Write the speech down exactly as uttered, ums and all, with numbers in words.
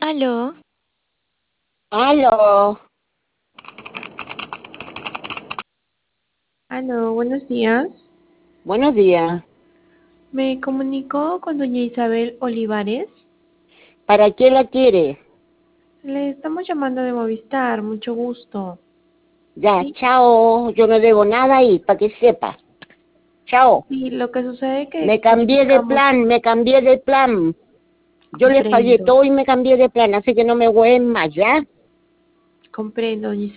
Aló, Aló, Aló, buenos días. buenos días. Me comunico con doña Isabel Olivares. ¿Para qué la quiere? Le estamos llamando de Movistar, mucho gusto. Ya, Sí, chao. Yo no debo nada ahí, para que sepa. Chao. sí, lo que sucede es Me que cambié de verificamos, plan, me cambié de plan. Yo le fallé comprendo, todo y me cambié de plan, así que no me hueven más, ¿ya? comprendo, doña